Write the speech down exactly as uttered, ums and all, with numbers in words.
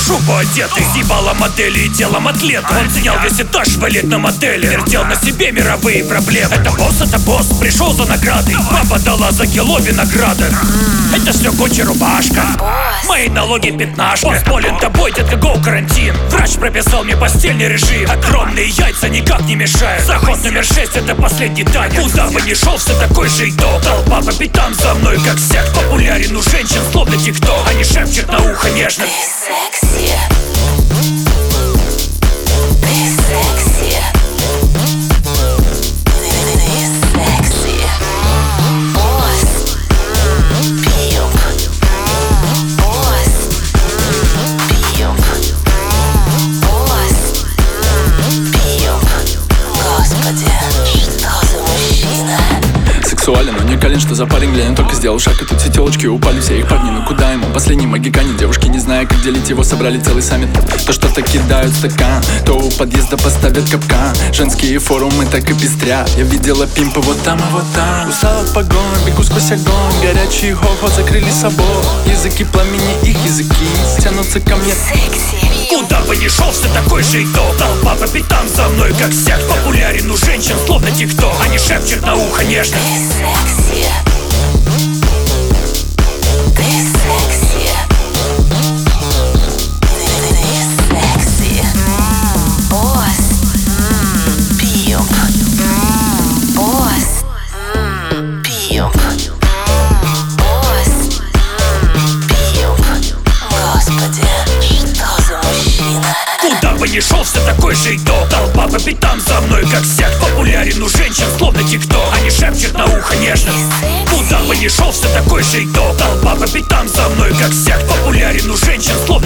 шубу одетый, съебала модели и телом атлета. Он снял весь этаж в элитном отеле, вертел на себе мировые проблемы. Это босс, это босс, пришел за наградой. Папа дала за кило винограда. Это все Гуччи рубашка, мои налоги пятнашка. Босс болен тобой, детка, гоу карантин. Врач прописал мне постельный режим. Огромные яйца никак не мешают. Заход номер шесть, это последний танец. Куда бы ни шел, все такой же итог. Толпа по пятам за мной как сект. Популярен у женщин, словно тикток. Они шепчут на ухо нежно: ты секси, ты секси, ты секси. Босс, пьюк, босс, пьюк, босс, пьюк. Господи, что за мужчина? Сексуален, уникален, что за парень, глянь, только сделал шаг, и тут все телочки упали, все их парни, ну куда ему? Последний магиканин, девушки, не зная, как делить его, собрали целый саммит. То что-то кидают стакан, то у подъезда поставят капкан. Женские форумы так и пестрят, я видела пимпа вот там и вот там. Устала погон, бегу сквозь огонь, горячий хохот закрыли собой. Языки пламени, их языки тянутся ко мне. Куда бы ни шел, все такой же итог. Толпа по пятам за мной как сект. Популярен у женщин, словно тикток. Они шепчут на ухо нежно: ты секси, ты секси, ты секси. Босс, пьюк, босс, пьюк, босс, пьюк. Господи, что за мужчина? Куда бы ни шел, все такой же итог. Толпа по пятам за мной как сект. Популярен у женщин, словно тикток. Они шепчут на ухо нежно: куда бы ни шел, все такой же итог. Толпа по пятам за мной как сект. Популярен у женщин, словно